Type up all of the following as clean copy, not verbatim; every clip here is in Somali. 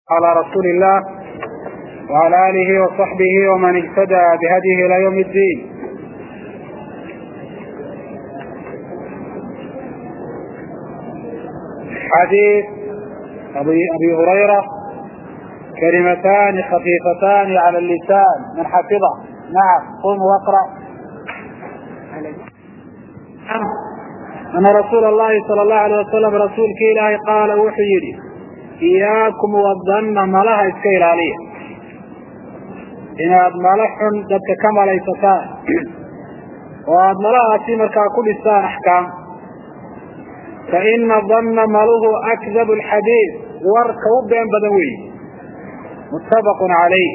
على رسول الله وعلى آله وصحبه ومن اهتدى بهديه إلى يوم الدين. حديث أبي هريرة: كلمتان خفيفتان على اللسان من حفظه. نعم، قم واقرأ. أن رسول الله صلى الله عليه وسلم رسولك إلهي قال وحيدي: إياكم والظن ملها إسكيل عليه إن ملح ذاتك كما ليستان وملها أسيمك كل إستان أحكام، فإن الظن مله أكذب الحديث واركب بين بدوي. متفق عليه.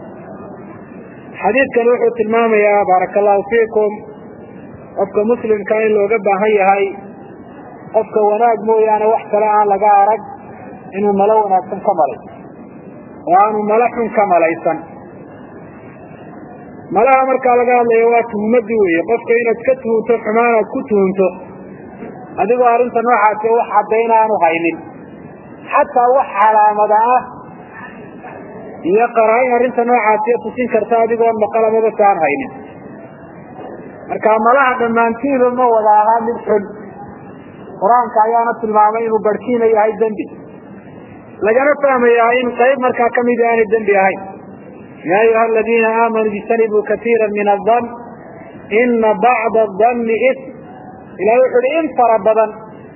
حديث كان وحو تلمام يا بارك الله فيكم qofka muslimka in looga baahan yahay qofka wanaag mooyaane wax kale aan laga arag inuu malo wanaagsan ka malayso oo aanu malo xun ka malaysan. malaha markaa laga hadlayo waa tuhmadii weeye, qofka inaad ka tuhunto xumaan aad ku tuhunto adigoo arrinta noocaasi wax caddayn aanu haynin, xataa wax calaamada ah iyo qaraa-in arrinta noocaasi tusin karta adigoo maqal amaba saan haynin. marka malaha dhammaantiiba ma wada ahaa mid xun. qur-aanka ayaana tilmaamay inuu barhkiina yahay dembi, lagana fahmayaa in qayb markaa kamid aanay dembi ahayn. yaa ayuha aladiina aamanuu ijtanibuu katiira min adan ina bacda adanni ism. ilahi wuxu uhi in fara badan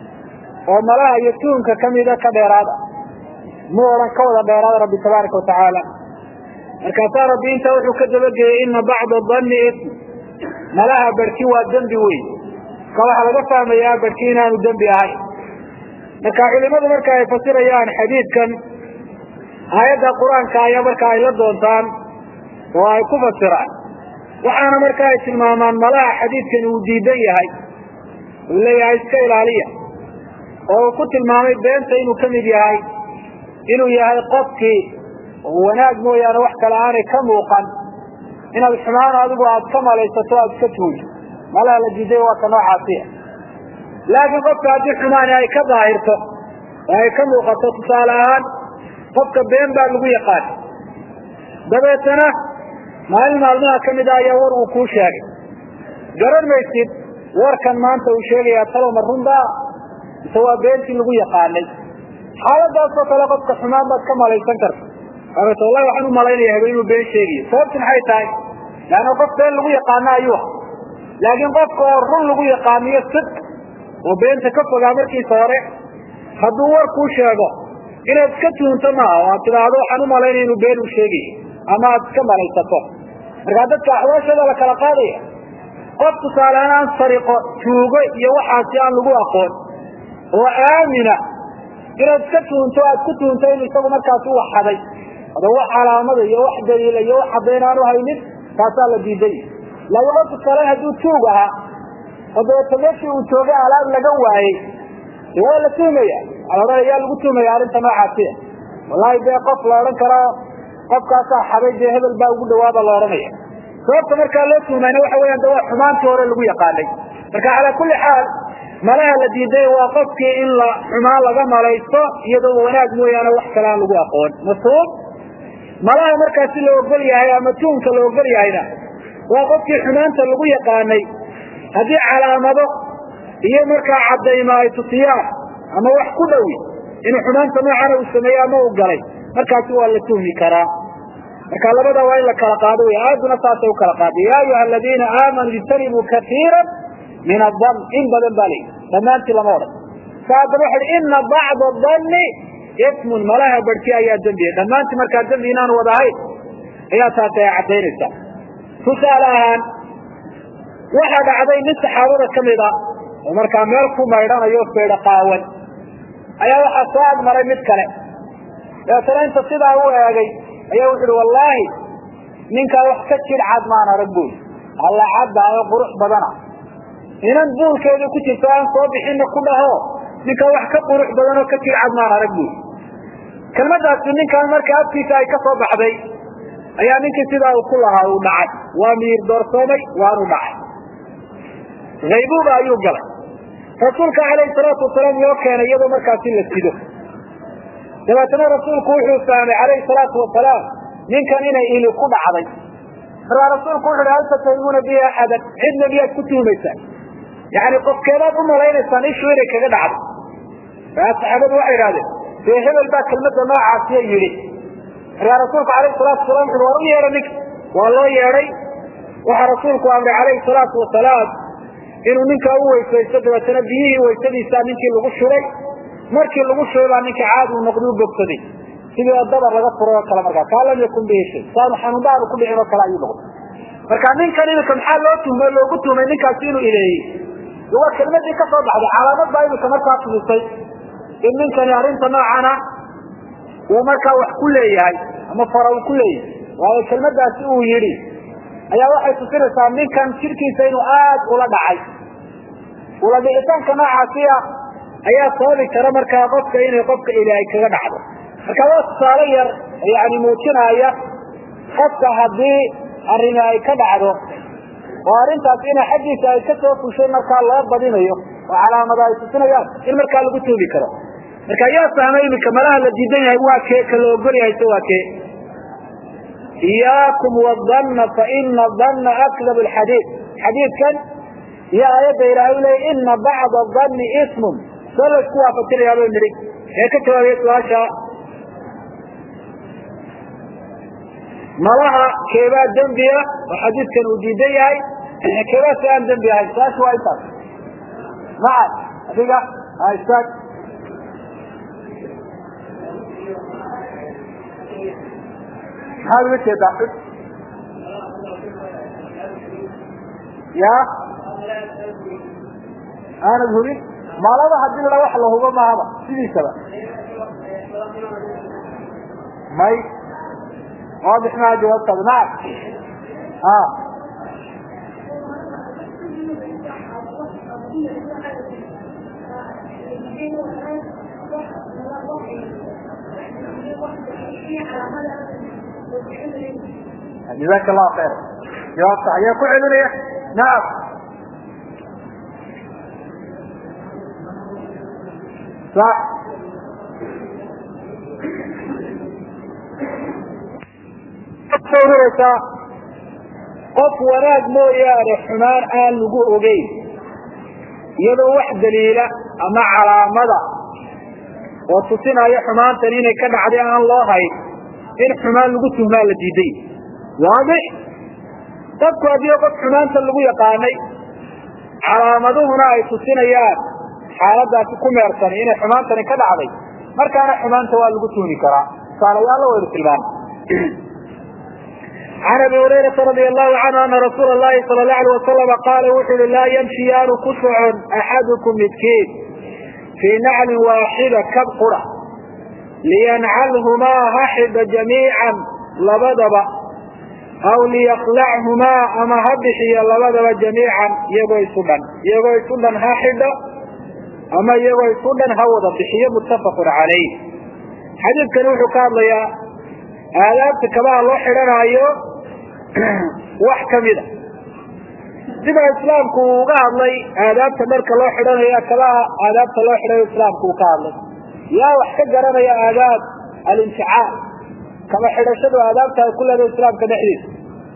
oo malaha iyo tuunka kamida ka dheeraada, mu odhan ka wada dheeraada rabbi tabaaraka watacaala. markaasaa rabbi intaa wuxuu ka dabageeyey ina bacda adanni ism, malaha barhki waa dembi weyn. ka waxaa laga fahmayaa barhki inaanu dembi ahayn. marka culimadu marka ay fasirayaan xadiidkan aayadda qur-aanka ayaa marka ay la doontaan oo ay ku fasiraan, waxaana marka ay tilmaamaan malaha xadiidkani uu diidan yahay, uu leeyahay iska ilaaliya, oo uu ku tilmaamay beenta inuu kamid yahay, inuu yahay qofkii wanaag mooyaane wax kale aanay ka muuqan, inaad xumaan adigu aad ka malaysato aad iska tuunto. malaha la diiday waa ka noocaasiya. laakiin qofka haddii xumaani ay ka daahirto oo ay ka muuqato, tusaale ahaan qofka been baa lagu yaqaan, dabeetana maalin maalmaha kamid ah ayaa war uu kuu sheegay, garan maysid warkan maanta uu sheegayaa talo ma runbaa mise waa beentii lagu yaqaanay. xaaladaasoo kale qofka xumaan baad ka malaysan karta, wallahi waxaan u malaynaya habe inuu been sheegayo. sababtu maxay tahay? leanna qof been lagu yaqaano ayuu. laakiin qofka oo run lagu yaqaaniyo sidq oo beenta ka fogaa markiisa hore, hadduu war kuu sheego inaad iska tuunto maaha oo aad tidhaahdo waxaan u malaynaya inuu been uu sheegayo, ama aad iska malaysato. markaa dadka axwaashooda la kala qaadaya, qof tusaalehaan aan sariqo, tuugo iyo waxaasi aan lagu aqoon oo aamina, inaad iska tuunto aad ku tuunto in isagu markaasi u waxaday ada wax calaamada iyo wax daliila iyo wax caddayn aanu haynin, taasaa la diiday. laakiin qof tusaalehaan hadduu tuug ahaa oo dabeeta meeshii uu joogay alaab laga waayey, de waa la tuhmaya, yaa lagu tuhmaya arrinta noocaasiya. wallahi dee qof la odhan karo qofkaasaa xaday, dee hebel baa ugu dhawaaba la odhanaya. sababta markaa loo tuhmayna waxa weeyaan de waa xumaantii hore lagu yaqaanay. marka calaa kulli xaal malaha la diiday waa qofkii in la xumaan laga malaysto iyadoo wanaag mooyaane wax kale aan lagu aqoon. mafhuum? malaha markaasi la ogol yahay ama tuunka la ogol yahayna waa qofkii xumaanta lagu yaqaanay, haddii calaamado iyo markaa caddayma ay tusiyaan ama wax ku dhowi inuu xumaanta noocana uu sameeyey ama uu galay, markaasi waa la tuhmi karaa. marka labada waa in la kala qaado wey. aayaduna saasay u kala qaaday: yaa ayuha aladiina aamanuu ijtanibuu katiira min adan. in badan baa layihi, dhammaantii lama odhan. saadaba waxa hi ina bacda adanni ismun, malaha barhki ayaa dembiya. dhammaantii markaa dembi inaanu wada ahayn ayaa taasi ay caddaynaysaa. tusaale ahaan waxaa dhacday nin saxaabada kamid a oo markaa meel ku maydhanayo feedho qaawan, ayaa waxaa soo agmaray mid kale. dabeetana inta sidaa u eegay ayaa wuxu uhi wallaahi ninkaa wax ka jir cad maan arag buuli, alla cadda oo qurux badana, inan buulkeeda ku jirto aan soo bixinna ku dhaho ninkaa wax ka qurux badan oo ka jir cad maan arag buuli. kelmadaasi ninkaan markaa afkiisa ay ka soo baxday ayaa ninkii sidaa uu ku lahaa uu dhacay, waa miir doorsoomay, waanu dhacay, haybuuba ayuu galay. rasuulka calayhi salaatu wasalaam yoo keenay iyadoo markaasi la sido, dabeetana rasuulku wuxuu fahmay calayhi salaatu wasalaam ninkan inay ili ku dhacday. markaa rasuulku wuxu uhi hal tatahimuna bi axadan, cidna miyaad ku tuhumaysaan? yani qofkeedaad u malaynaysaan ishu inay kaga dhacdo. markaa saxaabadu waxay idhahdeen dee hebel baa kelmadda noocaasiya yidhi. markaa rasuulku alayhi salaatu wasalaam wuxu war u yeedha ninka. waa loo yeedhay. waxaa rasuulku amray calayhi salaatu wasalaam inuu ninkaa u weysaysto, dabeetana biyihii weysadiisaa ninkii lagu shubay. markii lagu shubay baa ninka caadi uu noqday u bogsaday, sidii dabar laga furay oo kale. markaa kaa lam yakun bihi shay, saanu xanuunbaanu ku dhicin oo kale ayuu noqday. marka ninkan imika maxaa loogu tuhmay ninkaasi inuu ileeyey? waa kelmadii ka soo baxday, calaamad baa imika markaa tumisay in ninkani arrinta noocana uu markaa wax ku leeyahay ama fara uu ku leeyahay. waayo kelmadaasi uu yidhi ayaa waxay tusinaysaa ninkan jirkiisa inuu aad ula dhacay. ula dhicitaanka noocaasiya ayaa sababi kara markaa qofka inay qofka ilaahay kaga dhacdo. marka waa tusaale yar yani muujinaya qofka haddii arrini ay ka dhacdo oo arrintaas ina xaggiisa ay ka soo fushay markaa loo badinayo oo calaamada ay tusinayaan in markaa lagu tuubi karo. marka yaa fahmay imika malaha la diidan yahay waa kee, ka la ogol yahay se waa kee? iyaakum wadanna faina danna akdab alxadiid. xadiidkan iyo aayadda ilaahay leey ina bacda danni ismun soo la isku waafajinayaa bay nidhi. ee ka jawaabaya su-aasha malaha keebaa dembiya oo xadiidkan uu diidan yahay, keebaa si aan dembi ahayn? su-aasha waa intaas. maca adiga istaag. maxaad uga jeedaa? ya aanad hubin maalada hadii la wax la hubo maahaba sidiisaba may واضح ما جوابت. نعم جزاك الله خير. جواب صحيح كل علمية. نعم صح. qof wanaag mooyaane xumaan aan lagu ogeyn iyadoo wax daliila ama calaamada oo tusinaya xumaantan inay ka dhacday aan loo hayn in xumaan lagu tuhmaa la diiday. waadix dadku haddii qof xumaanta lagu yaqaanay calaamaduhuna ay tusinayaan xaaladaasi ku meersan inay xumaantani ka dhacday, markaana xumaanta waa lagu tuhmi karaa. tusaalayaal la waynu tilmaamay. عن ابي هريره رضي الله عنه ان رسول الله صلى الله عليه وسلم قال وحل لا يمشيان كسع احدكم مسكين في نعل واحده كبقرة لينعلهما هحد جميعا لبدب او ليقلعهما اما هبحي لبدب جميعا يبوي سدن هحد اما يبوي سدن هوض بحي متفق عليه. حديث كان وحو كادليا aadaabta kabaha loo xidhanayo wax kamida sida islaamku uga hadlay aadaabta dharka loo xidhanayo kabaha aadaabta loo xidhanayo islaamku ka hadlay. yaa wax ka garanaya aadaab al-inticaal kaba xidhashadu aadaabta ay ku leedahay islaamka dhexdiisa?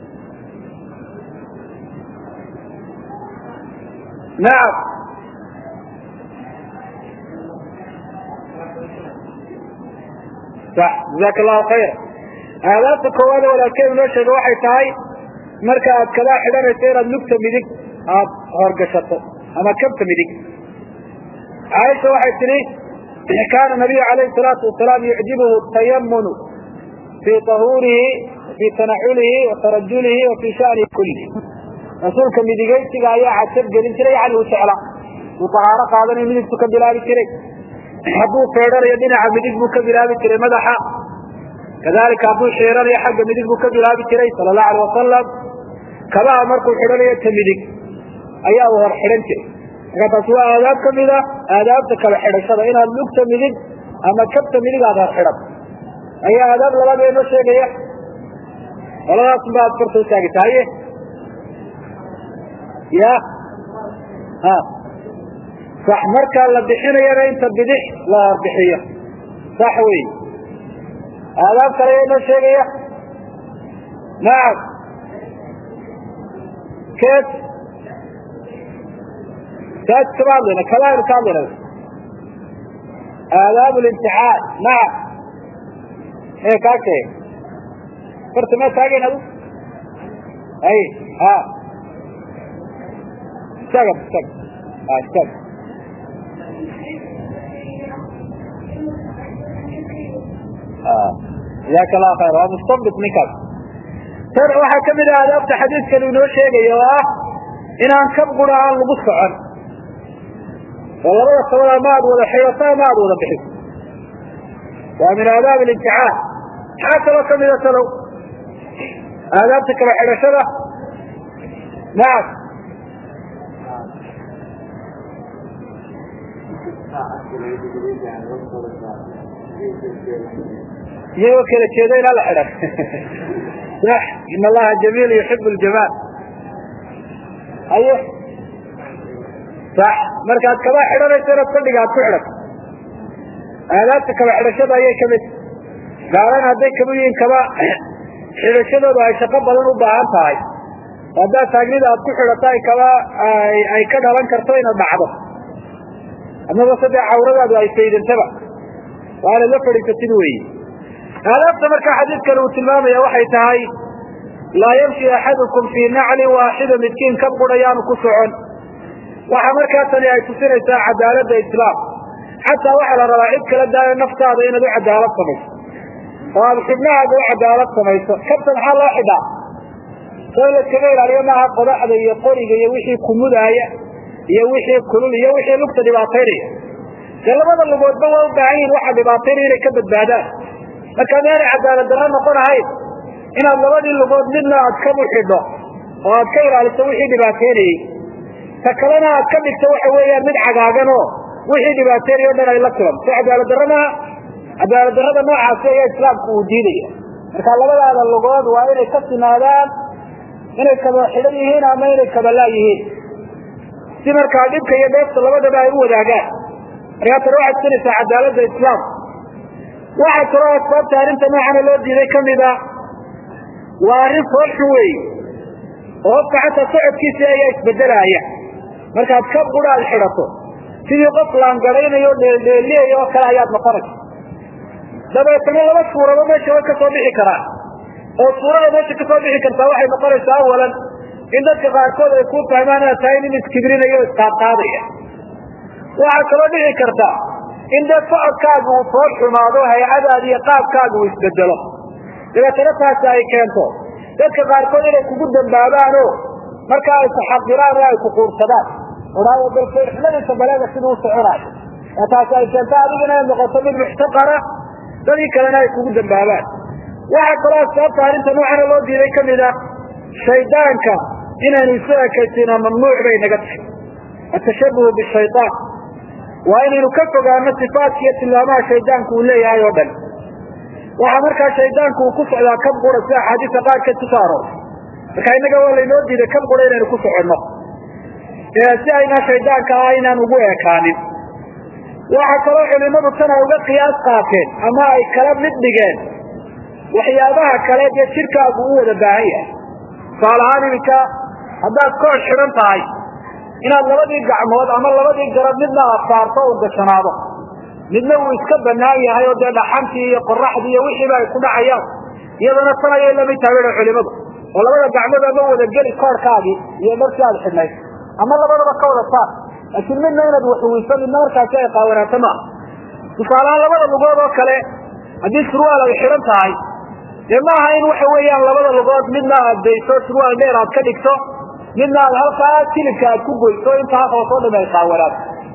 nacam صح. جزاك الله خير. aadaabta koowaad walaalkeedu noo sheega waxay tahay marka aad kabaa xidhanayso inaad lugta midig aad horgashato ama kabta midig. caaisha waxay tihi kaana nabiyu calayhi salaatu wasalaam yucjibuhu tayamunu fii tahuurihi fii tanaculihi wa tarajulihi wa fii shanihi kulli. rasuulka midigaysiga ayaa cajab gelin jiray, yani uu jecla. uu tahaaro qaadanayo midigtu ka bilaabi jiray. hadduu feedhanayo dhinaca midig buu ka bilaabi jiray madaxa. kadalika hadduu xiiranayo xagga midig buu ka bilaabi jiray sala allahu alayh wasalam. kabaha markuu xidhanayo ta midig ayaa uu hor xidhan jiray. marka taasi waa aadaab kamid a aadaabta kala xidhashada, inaad lugta midig ama kabta midig aad hor xidhan ayaa aadaab labaad inoo sheegaya. qoladaas ba aad korta utaagi tahaye ya sax. markaa la bixinayana inta bidix la horbixiyo sax wey. آداب كريم الشيء نعم كيف كمان لنا كلام كامل آداب الامتحان نعم ايه كاكي فرت ما تاجين هذا اي ها استقب جزاك الله خير هذا مستنبط نكاح ترى واحد كمل آداب حديث كانوا نو شيغاyo inaan ka quraan lagu socon والله سواء ما ولا حيطان ما ولا بحث ومن آداب الامتحان حتى لو كم يسألوا آدابتك بحرشة نعم يوكل الشيطان على حرف صح إن الله جميل يحب الجمال أيه صح مركز كما حرر يصير تصدق على فعلك آلاتك كما حرشة أيه كمت قالان هديك كمين كما حرشة بأي شقبلن وبعانتها هذا تاقنيد أبكو حرطاي كما أي كدهلان كرتوين بعضه أما بصدق عورة بأي سيد انتبع وأنا لفر يكتنوي آلات مركز حديث كانوا تلمام يا وحي تهي لا يمشي أحدكم في نعل واحدة متكين كبقر أيام كسعون وحمركة تلي أي تسير عدالة الإسلام حتى وحل رواعيد كلا دائما نفسها بين ذو عدالة سميس وابحبناها ذو عدالة سميس كبتا حال واحدة سؤال الكبير عليهم معها قضاء هذا يقولي يوحي كمودة يوحي كلول يوحي لقطة دباطيري قال لماذا اللي قد بوا وبعين واحد دباطيري لكبت بعدها لكن يعني عدالة درهم نقول هاي إن اللبادي اللي قد منا أتكبوا حده وأتكير على التوحي دباطيري فكلنا أتكبك توحي ويا من عقاقنه وحي دباطيري ودنا يلكلم فعدالة درهمها عدالة درهمها نوعها سيئة إسلام كودينية لكن اللبادي هذا اللي قد وإنه كبتنا هذا إنه كبا حليهين أما إنه كبا لايهين سمر كاذبك يدفت اللبادي بقى هو داقات رياضة روحة سنة عدالة الإسلام واحد ترى أسباب تارينت معنا الودي ذي كم ذا وارين صلحوي ووقع حتى صعد كيسي أيها يتبدلها هي مركز كبقوا لها الحرطة تيجي قطلة انقرين اللي يوكل آيات مقرج دابا يتمنى لما الصورة ما ماشي وكا صبيحي كراه الصورة ما ماشي كصبيحي كراه واحد مقرج أولا إن ذلك قاركوض يكون فهمانا تايني متكبرين أيها استعطاضية واحد صبيحي كراه إن ذلك فقط كاقوا وصلحوا ماضوها يعدها دي قاب كاقوا يستبدلوا إذا تنفها ساي كانتو ذلك قاركوض يكون قدا بابانو مركا يتحضران رأي كقور صداق ورأي بالفرح من يتبلاغ سنو سعراي أتاسا كانتا أبقنا يمغطب المحتقرة ذلك لنا يكون قدا بابان واحد خلاص سأبطها أنت نوعنا الله دي ذيك من ذا شيطانك إنا نساك يتنا ممنوع بينك التشبه بالشيطان وإن نكفق عن الصفات يتلامها شيطانك وليه أيضا وحمرك شيطانك وكفع إلى كم قرى ساعة حديثة قال كالتسارو فكأنك أولا ينودي إذا كم قرى إلى نكفع عنه إذا سأينا شيطانك آينا نبويا كانت واحد صلاح لنبو سنة وقت قياس قاكين أما أي كلام ندقين وحيابها كلام يشركة أبوه دباهية فالهاني بك هذا كل حرمتهاي إن الله بدي يقعمود أما الله بدي يقرب مدنا أفارته وقشناده مدنا ويسكب النهاية هاي ودي لحمتي قرح دي ويحي بقى يكون عيان يلا نصنع يلا ميتابين الحلمات والله بدي يقعمود أبوه دقالي كار كاقي يمرسي على الحناي أما الله بدي بقول الصار لكن منا يندوح ويسمي النار كاكاية قاونا تمام وقال الله بدي بقول وكالي هذه سروالة وحرمتهاي لما هاي وحويا الله بدي بقول مدنا أبديسو سروالة ميرا كدكتو منا الهلقات تلك كوبويتو انتها خوصونا ما يقاورات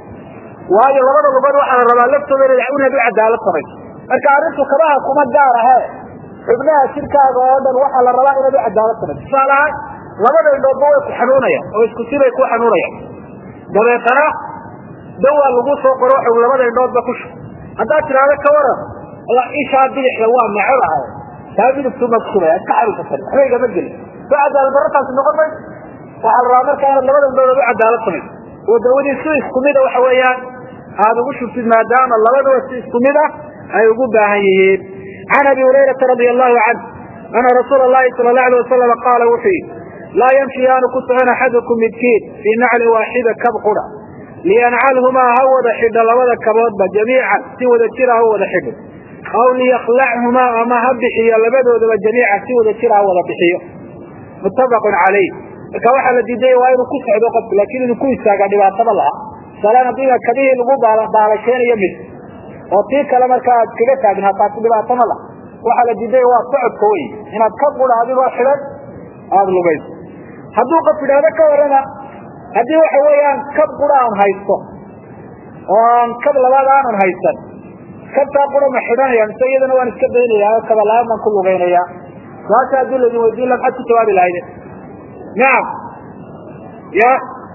وهذه لبدا لبدا waxaa la rabaa laftooda inay u nabi cadaalad sameey marka arintu kabaha kuma gaar ah xubnaha shirkaaga oo dhan waxa la rabaa inay cadaalad sameey salaad labada indhood way ku xanuunayaan oo isku sibay ku xanuunayaan dabeetana dawa lagu soo qoro xub labada indhood ba ku shu hadaa tiraado ka waran la isha bidixda waa macraha taabid suma kusubay ka xaruka xayga madil baada albarakaas noqday waxa la rabaa marka labada indhood cadaalad sameey ودودي سويس كميدة وحويان هذا وشو في مادام الله ودوا سويس كميدة هاي وقوبها هيهيب عن أبي هريرة رضي الله عنه أن رسول الله صلى الله عليه وسلم قال وحي لا يمشي أن كسعن أحدكم مدكين في نعل واحدة كبقرة لينعلهما هود حد لوذا كبوضة جميعا سوى ذكرة هود حد أو ليخلعهما أما هبحي لبدو جميعا سوى ذكرة هود بحيه متفق عليه كواحد الذي جاي وين كسع ذوقت لكن إنه كويس قاعد يبعث الله سلام دينا كبير الغبة على شيء يمد وطيك لما كانت كذا كأنها تعطي يبعث الله واحد الذي جاي وصعد قوي هنا تكبر هذه واحدة هذا لبيت هدوق في هذا كورنا هذه وحويان كبر عن هايسته وان كبر بعد عن هايسته كبر قرا محدان يعني سيدنا وان كبرين يا كبر لا من كل غير يا لا تدل الذي ودين لك حتى تواب العين نعم يا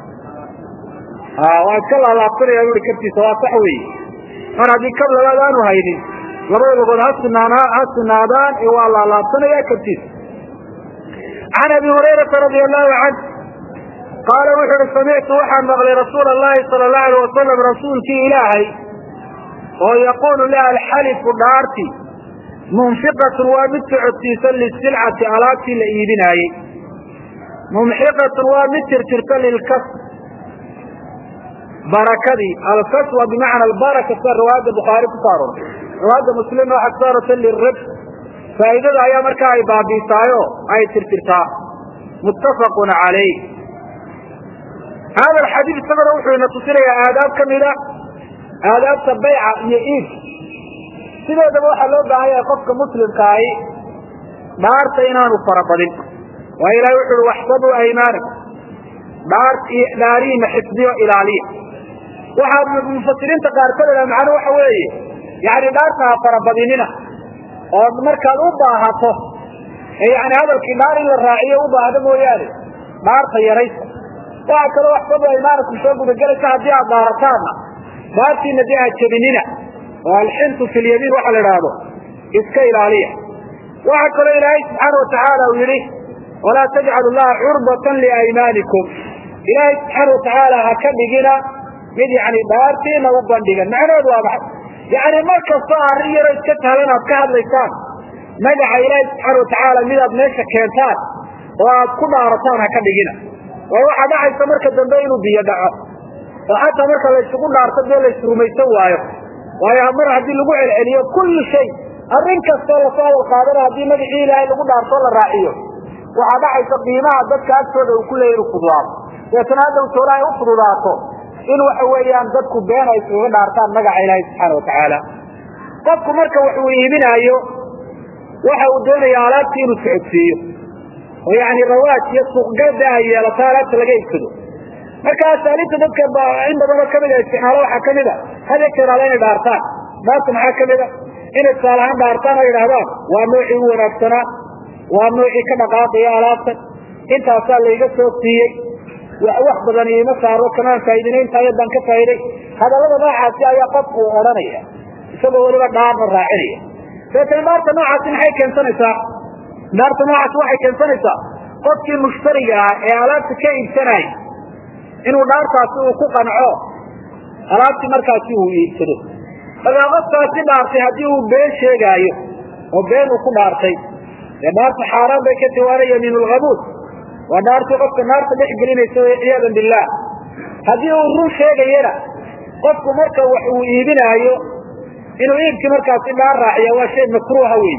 وأكل على الطريق يقول كبتي سواء صحوي أنا دي قبل لا دانو هيدي لما يقول هالسنادان إيوا الله لا الطريق كبتي عن أبي هريرة رضي الله عنه قال وحر سمعت وحن مغلي رسول الله صلى الله عليه وسلم رسولك إلهي ويقول لها الحلف دارتي منفقة ومتعتي سل السلعة علاتي لإيبناي ممحقة ومتر ترتل الكسر بركدي الكسوة بمعنى البركة صار رواد البخاري كسارون رواد مسلم واحد صارت للرب فإذا أي مركاي بابي سايو أي ترترتا متفق عليه هذا الحديث سبب وحي نتصل يا آداب كاملة آداب سبيعة يئيس سيدة دبوحة لو بهاي قفك مسلم كاي دارتينان وفرقدين وإلى وحي واحسبوا أيمانك دارين حفظي وإلالية waxaad mufassiriinta qaar ka leeyahay macna waxa weeye yaani daarta farabadinina oo markaad u baahato yaani hadalkii daar in la raaciyo u baahdo mooyaane daarta yaraysa waxa kale wax soo iimaanku soo guda galaysa hadii aad daarataan daartiina dii aad jabinina oo alxintu fil yamin waxa la yiraahdo iska ilaaliya waxa kale ilaahay subhanahu wa ta'ala uu yiri wala taj'alu allaha 'urbatan li aymanikum ilaahay subhanahu wa ta'ala ha ka dhigina mid yani daartiina u bandhigan macnaheedu waa maxay yani markasta arrin yar iska taalan aad ka hadlaysaan magaca ilaahay subxaanahu watacaala midaad meesha keentaan oo aad ku dhaarataan ha ka dhigina waa waxaa dhacaysa marka dambe inuu biyo dhaco oo xataa marka la isugu dhaarto dee la isrumaysan waayo waayo mar haddii lagu celceliyo kulli shay arrin kastoo lasoo hadal qaadana haddii magacii ilaahay lagu dhaarto la raaciyo waxaa dhacaysa qiimaha dadka agtooda uu ku leeyahy inuu fududaado deetana hadda toola ay u fududaato in waxa weeyaan dadku been ay isugu dhaartaan magaca ilaahay subxaanahu watacaala qofku marka wuxuu iibinayo waxa uu doonayaa alaabtii inuu socodsiiyo oo yani rawaaj iyo suuqgeeda ay yeelato alaabta laga iibsado marka asaalinta dadka in badan kamid ah isticmaalo waxaa kamid a hada jeeraala inay dhaartaan dhaarta maxaa kamid a inay tusaalahaan dhaartaan oo yidhaahdaan waa noocii u wanaagsanaa waa noocii ka dhaqaaqaya alaabtan intaasaa layga soo siiyey wax badan iima saaro kanaan faa'iidinaynta ayadan ka faa'iiday hadallada noocaasi ayaa qofku odhanaya isagoo weliba dhaarna raacinaya deetana dhaarta noocaasi maxay keensanaysaa dhaarta noocaasi waxay keensanaysaa qofkii mushtariga ah ee alaabta ka iibsanaya inuu dhaartaasi uu ku qanco alaabtii markaasi uu iibsado markaa qofkaasi dhaartay haddii uu been sheegaayo oo been uu ku dhaartay dee dhaarta xaaraan bay ka tiwaana yamiinulghabuud waa dhaartii qofka naarta dhex gelinaysa ciyaadan billah haddii uu run sheegayana qofku marka wax uu iibinaayo inuu iibkii markaasi dhaar raaciya waa shay makruuha weyn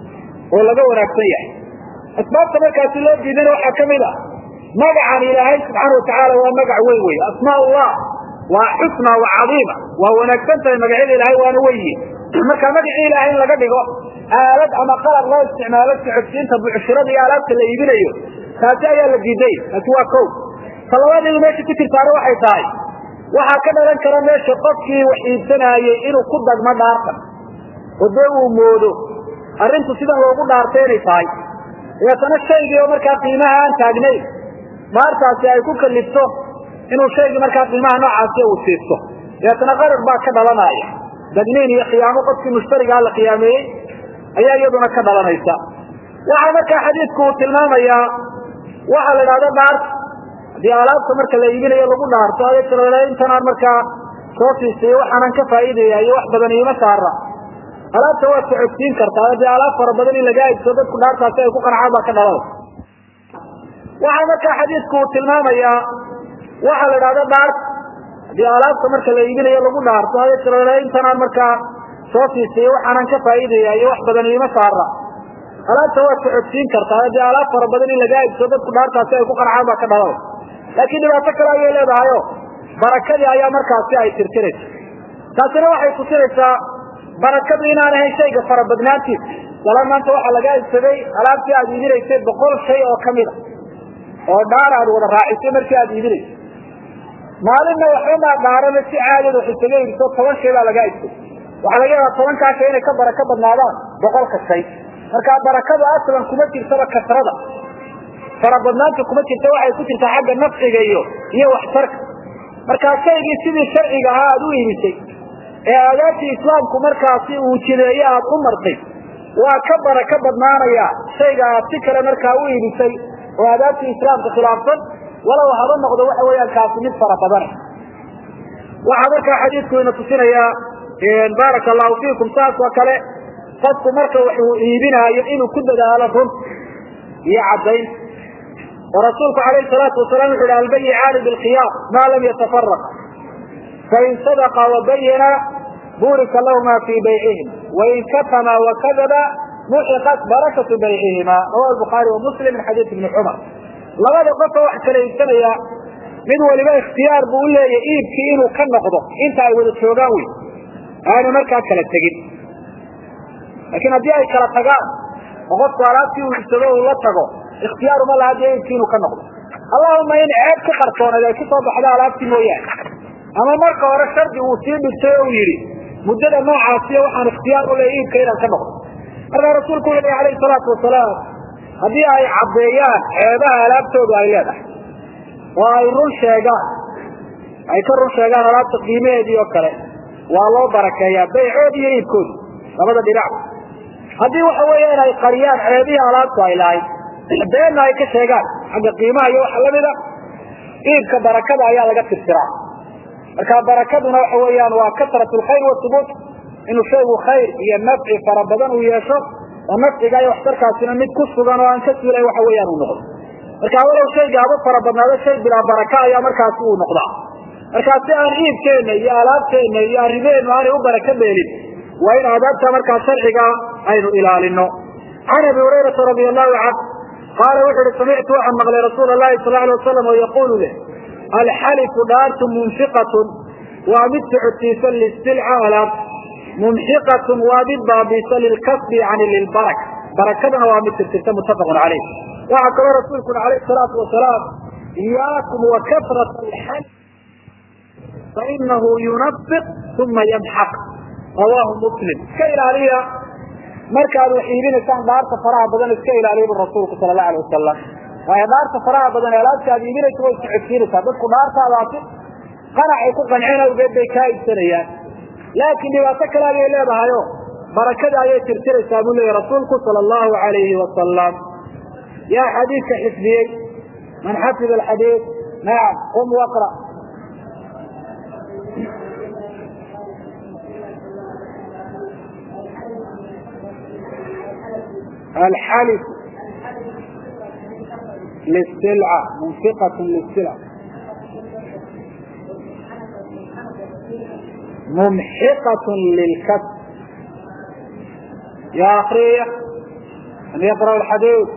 oo laga wanaagsan yahay asbaabta markaasi loo diidana waxaa kamid a magacan ilaahay subxaana watacaala waa magac weyn wey asmaa ullah waa xusna wa cadiima waa wanaagsan tahay magacyada ilaahay waana weyn marka magacii ilaahay in laga dhigo aalad ama qalab loo isticmaalo socodsiinta bucshirada iyo alaabta la iibinayo taasi ayaa la diiday taasi waa kow talabadeedu meesha ku jirtaana waxay tahay waxaa ka dhalan kara meesha qofkii wax iibsanaayey inuu ku dagmo dhaartan oo dee uu moodo arrintu sidan loogu dhaartay inay tahay deetana shaygii oo markaa qiimaha aan taagnayn dhaartaasi ay ku kalifto inuu shaygii markaa qiimaha noocaasi uu siisto deetana qarar baa ka dhalanaya dagniin iyo khiyaamo qofkii mushtarigaa la khiyaameeyey ayaa iyaduna ka dhalanaysa waxaa markaa xadiidku uu tilmaamayaa waxaa la idhahda dhaarta haddii alaabta marka la iibinayo lagu dhaarto intanaan markaa soo siistay waxaanan ka faa'iidaya iyo wax badan iima saara alaabta waa socodsiin kartaa hadii alaab fara badan in laga iibso dadku dhaartaasi ay ku qancaan baa ka dhalada waxaa markaa xadiidku uu tilmaamayaa waxaa la idhahda dhaarta hadii alaabta marka la iibinayo lagu dhaarto hada tirada intanaan markaa soo siisay waxaanan ka faa'iidaya iyo wax badan iima saara alaabta waa socodsiin kartaa hadii alaab fara badan in laga iibso dadku dhaartaasi ay ku qancaan baa ka dhalada laakiin dhibaato kale ayay leedahayo barakadii ayaa markaasi ay tirtiraysa taasina waxay tusinaysaa barakadu inaan ahayn shayga farabadnaantiisa wala maanta waxaa laga iibsaday alaabtii aad iibinaysay 100 shay oo kamida oo dhaar aad wada raacisay markii aad iibinaysay maalinna waxba dhaarana si caadi ah isaga iibso 10 shay baa laga iibsaday waxa laga yaabaa 10 ka shay inay ka baraka badnaadaan 100 ka shay marka barakadu aslan kuma jirto kasrada farabadnaanta kuma jirto waxay ku jirtaa xagga nafciga iyo waxtarka marka shaygii sidii sharciga aad u iibisay ee aadaabtii islaamku markaasi uu jireeyay aad u martay waa ka baraka badnaanaya shayga aad si kale markaa u iibisay oo aadaabtii islaamka khilaafsan walow haba noqdo waxa weeyaan kaasi mid fara badan waxa markaa xadiidku ina tusinayaa baaraka allahu fiikum saas oo kale qofku marka wuxuu iibinayo inuu ku dadaalo run iyo caddayn ورسولك عليه الصلاة والسلام يقول البيعان بالخيار ما لم يتفرق فإن صدق وبين بورك لهما في بيعهم وإن كتم وكذب محقت بركة بيعهما رواه البخاري ومسلم من حديث ابن عمر لغاية قصة واحد كلا يستنى من ولما اختيار بقول له يئيب كإنه كان نقضه انت ايوه الشوقاوي انا مركز كلا التقيد لكن ادي اي كلا تقام وقفت على فيه ويستغل الله تقو اختيار ما لها دي كينو كنقض اللهم ان عيب كقرطون اذا كتب بحدا على ابتي مويان اما مركة ورا الشرد وصيب السيويري مدد ما عاصية وحان اختيار ولا ايب كينا كنقض هذا رسولك عليه الصلاة والسلام هذه اي عبديان عيبها على ابتي وبعيادة واي رون شاقان اي كرون شاقان على ابتي قيمة دي وكرة والله بركة يا بيعو دي ايب كود لماذا دي رعب هذه وحويان اي قريان عيبها على ابتي الهي بيننا ay ka sheegaan xagga qiimaha iyo waxa lamida iibka barakada ayaa laga tirtiraa marka barakaduna waxa weeyaan waa kasratul khayr wa thubut inuu shaygu khayr iyo nafci fara badan uu yeesho oo nafciga iyo waxtarkaasina mid ku sugan oo aan ka suulay waxa weeyaan uu noqdo marka walaal shayga aba fara badnaado shay bila baraka ayaa markaas uu noqdaa marka si aan iibkeena iyo alaabteena iyo arrimeena aan u baraka beelin waa in aadaabta markaas sharciga aynu ilaalino ana bi hurayra radiyallahu anhu قال وحر سمعت عن مغلى رسول الله صلى الله عليه وسلم ويقول له الحلف دارت منفقة ومت عتيسا للسلعة منفقة وبالبا بيسا للكسب عن للبركة بركتنا ومت التلك متفق عليه وعكما رسولكم عليه الصلاة والسلام إياكم وكثرة الحلف فإنه ينفق ثم يمحق رواه مسلم كيل عليها markaad wax iibinaysan daarta faraha badan iska ilaaliyo rasuulka sallallahu alayhi wasallam way daarta faraha badan alaabta iibinayso way socodsiinaysaa dadku daartaadaasi qanac ay ku qancina uga bay ka iibsanayaan laakiin dhibaato kale ay leedahayo barakada ayay tirtiraysaa buu leeyahay rasuulku sallallahu alayhi wasallam ya hadith xisbiyay man hafiz alhadith na'am qum waqra الحلف للسلعة منفقة للسلعة ممحقة للكسب يا أخي أن يقرأ الحديث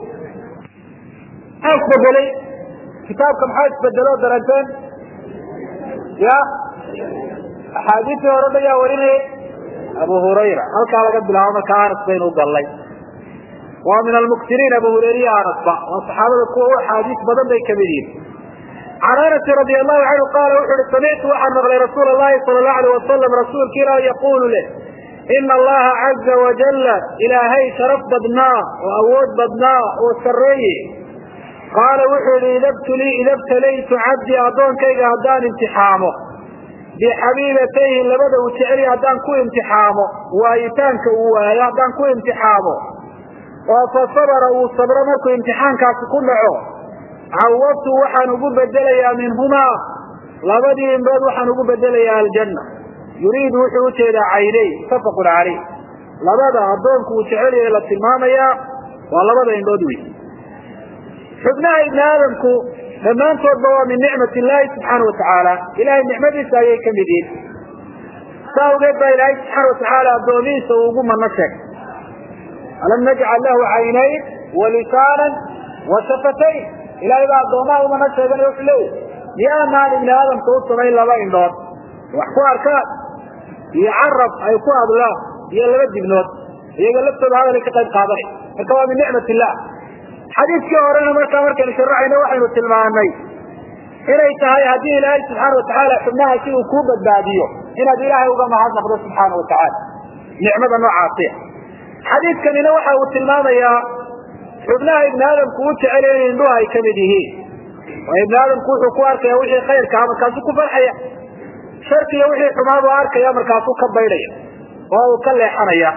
أكتب لي كتابكم حاجة بدلوه درجتين يا حديث ورد يا وريني أبو هريرة هل كان لقد بلعونا كانت بينه وقال ومن المكثرين أبو هريرة عرفة والصحابة الكوة حديث بدن بي كبيرين عن أنس رضي الله عنه قال وحر سمعت وحن مغلي رسول الله صلى الله عليه وسلم رسول كرا يقول له إن الله عز وجل إلهي شرف بدناه وأود بدناه وسريه قال وحر إذا ابتليت عبدي أدون كي أدان امتحامه بحبيبتيه لبدأ وتعلي أدان كو امتحامه وآيتانك وآياتان كو امتحامه وفصبر وصبر مركو امتحان كاس كله عوضت وحن أقول بدليا منهما لبدي إنباد وحن أقول بدليا الجنة يريد وحوته إلى عينيه اتفق عليه labada addoonku uu jecel yahay la tilmaamayaa waa labada indhood wey. xubnaha ibni aadamku dhammaantoodba waa min nicmati illaahi subxaana watacaala, ilahay nicmadiisa ayay ka mid yihin. saa awgeed baa ilaahay subxaana watacaala addoomihiisa uu ugu mano sheegay, alam najcal lahu caynayn walisaanan wa shafatayn. ilahay baa addoomaha umano sheegan wuxuu leeyahy miyaanaan ibni aadamka u samayn laba indhood wax ku arkaan iyo carab ay ku hadlaan iyo laba dibnood, iyaga laftooda hadalay ka qayb qaadanay. marka waa min nicmat illah. xadiidkii horena markaynu sharaxayno waxaynu tilmaanay inay tahay haddii ilaahay subxaana watacaala xubnaha si uu kuu badbaadiyo inaad ilaahay uga mahadnaqdo subxaana watacaala nicmada noocaasiya. xadiidkanina waxa uu tilmaamayaa xubnaha ibni aadamku u jecelya in indhuha ay kamid yihiin, oo ibni aadamku wuxuu ku arkaya wixii khayrkaa markaasuu ku farxaya, sharkiiyo wixii xumaabuu arkaya markaasuu ka baydhaya oo uu ka leexanaya.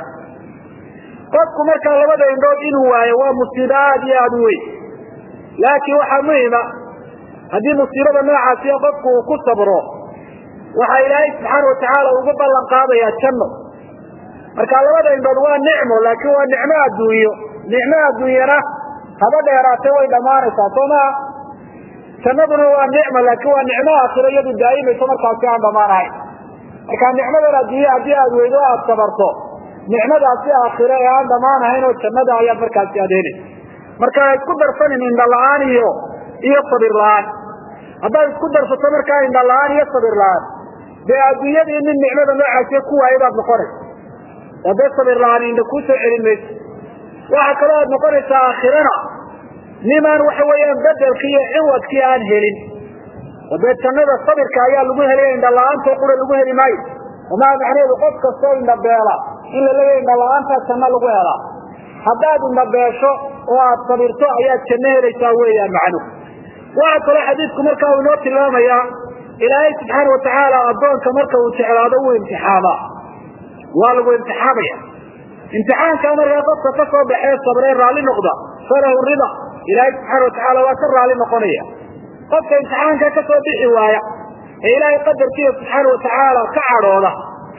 qofku markaa labada indhood inuu waayo waa musiibo aada iyo aada u weyn, laakiin waxaa muhima haddii musiibada noocaasiya qofku uu ku sabro waxaa ilaahay subxaana watacaala ugu ballan qaadayaa janno. marka labada indhood waa nicmo, laakiin waa nicmo adduunyo. nicmo adduunyana haba dheeraatay way dhammaanaysaa soo maa. jannaduna waa nicmo, laakiin waa nicmo aakhiro iyadu daa'imayso markaasi aan dhammaanahayn. marka nicmadan adduunye haddii aada weydo o aada sabarto nicmadaasi aakhiro ee aan dhammaanahayn oo jannada ayaad markaasi adeynaysa. marka ha isku darsanin indha la-aan iyo sabir la-aan. haddaad isku darsato markaa indha la-aan iyo sabir la-aan dee adduunyadii nin nicmada noocaasiya ku waayay baad noqonaysa, oo dee sabir la-aan indha kuu soo celin mayso. waxa kaloo aad noqonaysaa aakhirana nimaan waxa weeyaan bedelkii iyo ciwadkii aan helin, oo dee jannada sabirka ayaa lagu helaya, indha la-aantoo qura lagu heli maayo. wamaa macnaheedu qof kastoo indha beela in la leeyahay indha la-aantaa janno lagu helaa. haddaad indha beesho oo aad sabirto ayaad janno helaysaa weeyaan macnuhu. waxa kaloo xadiidku markaa uu inoo tilmaamayaa ilaahay subxaana watacaala addoonka marka uu jeclaado wuu imtixaamaa, waa lagu imtixaamaya. imtixaankaa markaa qofka ka soo baxee sabree raalli noqda falahu rida, ilaahay subxaana watacaala waa ka raalli noqonaya. qofka imtixaanka ka soo bixi waaya ee ilaahay qadarkiisa subxaana watacaala ka cadhooda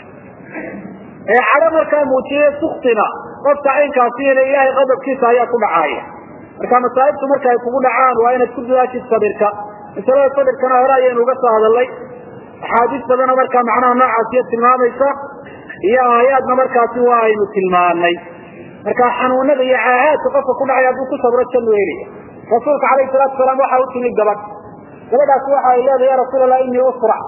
ee cadho markaa muujiye suktina, qofka caynkaasina ilaahay qadarkiisa ayaa ku dhacaaya. marka masaa'ibtu marka ay kugu dhacaan waa inaad ku dadaashid sabirka. masalada sabirkana hore ayaynu uga soo hadalnay, axaadiis badana markaa macnaha noocaasiya tilmaamaysa iyo aayaadna markaasi waa aynu tilmaanay. marka xanuunada iyo caahaadka qofka ku dhacay hadduu ku sabro jannu helaya. rasuulka calayhi salaatu wasalaam waxaa u timid gabadhaasi waxa ay leedahay ya rasuul allah inii usrac,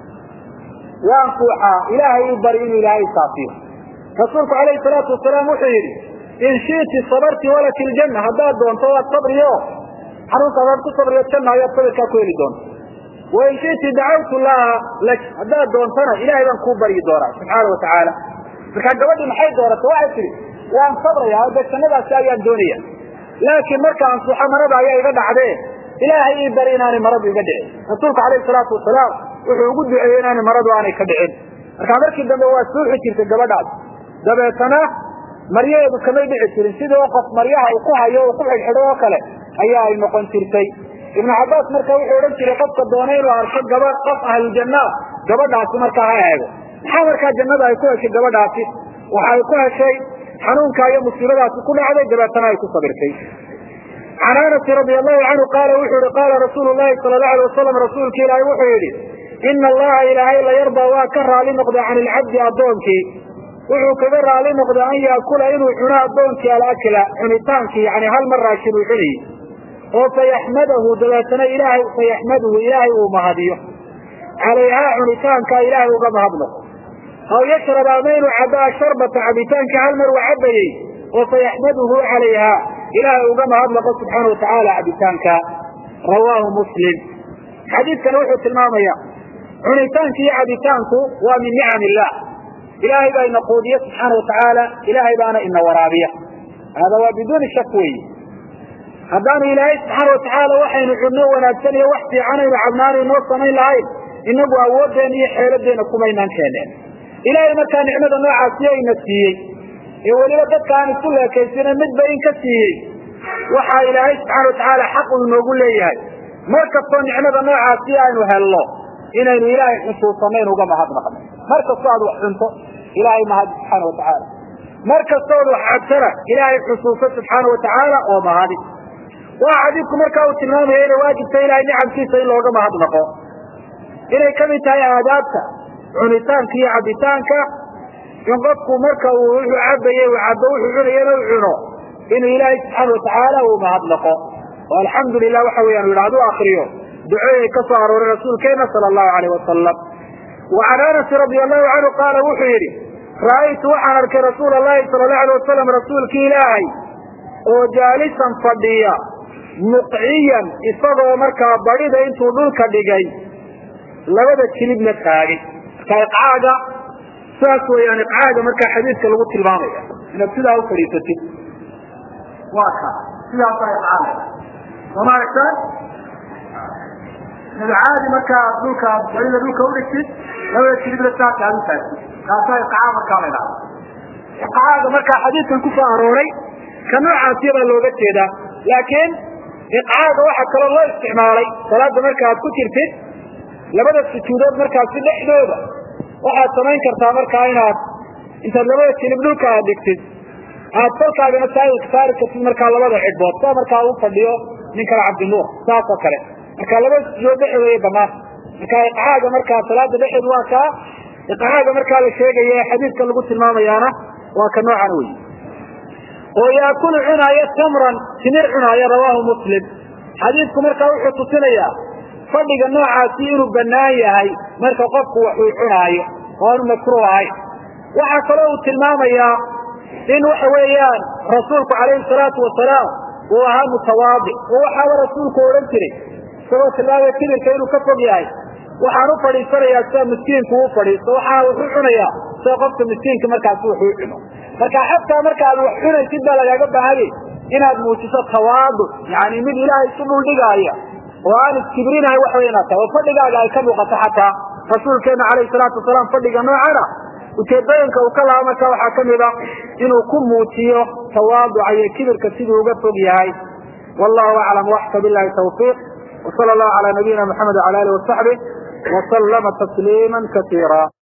waan kuuxaa, ilaahay i bari inuu ilaahay saafiyo. rasuulku calayhi salaatu wasalaam wuxuu yidhi in shi'ti sabarti walaki ljanna, haddaad doonto waad sabriyo xanuunka hadaad ku sabriyo janna ayaad sabirkaa ku heli doonta. wain shi'ti dacawtu laha lak, haddaad doontana ilaahay baan kuu baryi doonaa subxaana watacaala. markaa gabadhii maxay doonata? waxay tihi waan sabraya o dee jannadaasi ayaan doonaya, laakiin marka ansuuxo marada ayaa iga dhacdee ilaahay ii bari inaanay maradu iga dhicin. rasuulka calayhi salaatu wasalaam wuxuu ugu duceeyey inaanay maradu aanay ka dhicin. markaa markii dambe waa suuxi jirtay gabadhaas, dabeetana maryaheedu kamay dhici jirin, sidoo qof maryaha uu ku hayo uu ku xidhxidho oo kale ayaa ay noqon jirtay. ibnu cabbaas marka wuxuu odhan jiray qofka doona inuu arko gabadh qof ahlujanna gabadhaasi markaa ha eego. maxaa markaa jannada ay ku heshay gabadhaasi? waxa ay ku heshay xanuunkaa iyo musiibadaasi ku dhacday, dabeetana ay ku sabirtay. can anas radi allahu canhu qaala wuxuu yihi qaala rasuulu llahi sala allahu alay wasalam, rasuulki ilaahi wuxuu yidhi ina allaha ilaahay la yardaa waa ka raali noqda can ilcabdi addoonkii, wuxuu kaga raali noqda an yaakula inuu cuno addoonkii alakla cunitaankii, yani hal mar raashin uu cuniyi, oo fayaxmadahu dabeetana ilaahay uu mahadiyo calayhaa cunitaankaa ilaahay uga mahadnaqo. aw yashrab ama inuu cabaa sharbata cabitaanka hal mar uu cabayey oo fayaxmaduhu calayha ilaahay uga mahadnaqo subxaana watacaala cabitaanka. rawaahu muslim. xadiidkana wuxuu tilmaamaya cunitaanka iyo cabitaanku waa min nicam illah, ilaahay baa ina quudiya subxaana watacaala, ilaahay baana ina waraabiya. hada waa biduuni shak weyi. haddaanu ilaahay subxaana watacaala waxaynu cunno wanaagsan iyo wax fiicanaynu cabnaanu inoo samayn lahayn, inagu awooddeena iyo xeeladeena kumaynaan keeneen. ilaahay markaa nicmada noocaasiyo ina siiyey ee weliba dadka aan isku leekaysina midba in ka siiyey, waxaa ilaahay subxaana watacaala xaq uu inoogu leeyahay mar kastoo nicmada noocaasi aynu helno inaynu ilaahay xusuusanno inuga mahadnaqno. mar kastoo aad wax cunto ilaahay mahad subxaana watacaala, markastoo xabtana ilaahay xusuusta subxaanahu watacaala oo mahadi waa xadiidku markaa uu tilmaamaya inay waajibta ilaahay nicamkiisa in looga mahadnaqo inay kamid tahay aadaabta cunitaanka iyo cabitaanka in qofku marka uu wuxuu cabayey uu cabo wuxuu cunayana u cuno inuu ilaahay subxaana watacaala uu mahadnaqo oo alxamdu lilah waxa weeyaan u yidhahdo akriyo ducooyay ka soo arooray rasuulkeena sala allahu alayh wasalam wacan anas radia allahu canhu qaala wuxuu yidhi ra'aytu waxaan arkay rasuula allahi sala allahu alay wasalam rasuulkii ilaahay oo jaalisan fadhiya muqciyan isagoo markaa badhida intuu dhulka dhigay labada jilibna taagay marka iqcaaga saas weeyaan iqcaaga markaa xadiidka lagu tilmaamaya inaad sidaa u fadhiisatid waa ka sidaasaa iqcaaga sooma aragtaan inaad caadi markaa dhulka badhida dhulka udhigtid labada jilibna saas aad u taagtid kaasaa iqcaa markaa la idhahda iqcaaga markaa xadiidkan kusoo arooray ka noocaasiya baa looga jeedaa laakiin iqcaaga waxaa kaloo loo isticmaalay salaada marka aad ku jirtid labada sujuudood markaasi dhexdooda waxaad samayn kartaa markaa inaad intaad labada jilib dhulka aad dhigtid aad kolkaagana saari kartid markaa labada xidhbood soo markaa u fadhiyo nin kale cabdinuur saas oo kale marka labada sujuudood dhexdooda way banaan marka iqcaaga markaa salaada dhexeed waa kaa iqcaaga markaa la sheegaya ee xadiidka lagu tilmaamayaana waa ka noocan wey oo yaakulu cunaayo tamran timir cunaayo rawaahu muslim xadiidku markaa wuxuu tusinayaa fadhiga noocaasi inuu banaan yahay marka qofku waxuu cunaayo oo aanu makruuh ahayn waxaa kaloo uu tilmaamayaa in waxa weeyaan rasuulku calayhi salaatu wasalaam uu ahaa mutawaadic oo waxaaba rasuulku odhan jiray isagoo tilmaamaya kibirka inuu ka fog yahay waxaan u fadhiisanayaa sida miskiinku u fadhiisto waxaa wuxuu cunayaa sida qofka miskiinka markaasi wuxuu cuno marka xataa marka aad wax cunaysid baa lagaaga baahanyay inaad muujiso tawaaduc yani mid ilaahay isu dhuldhigaaya oo aan iskibrinahay wax wey inaad tahay oo fadhigaaga ay ka muuqato xataa rasuulkeena calayhi salaatu wasalaam fadhiga noocana ujeedooyinka uu ka lahaa marka waxaa kamid a inuu ku muujiyo tawaaduca iyo kibirka siduu uga fog yahay wallahu aclam waxka bilahi tawfiiq وصلى الله على نبينا محمد وعلى اله وصحبه وسلم تسليما كثيرا.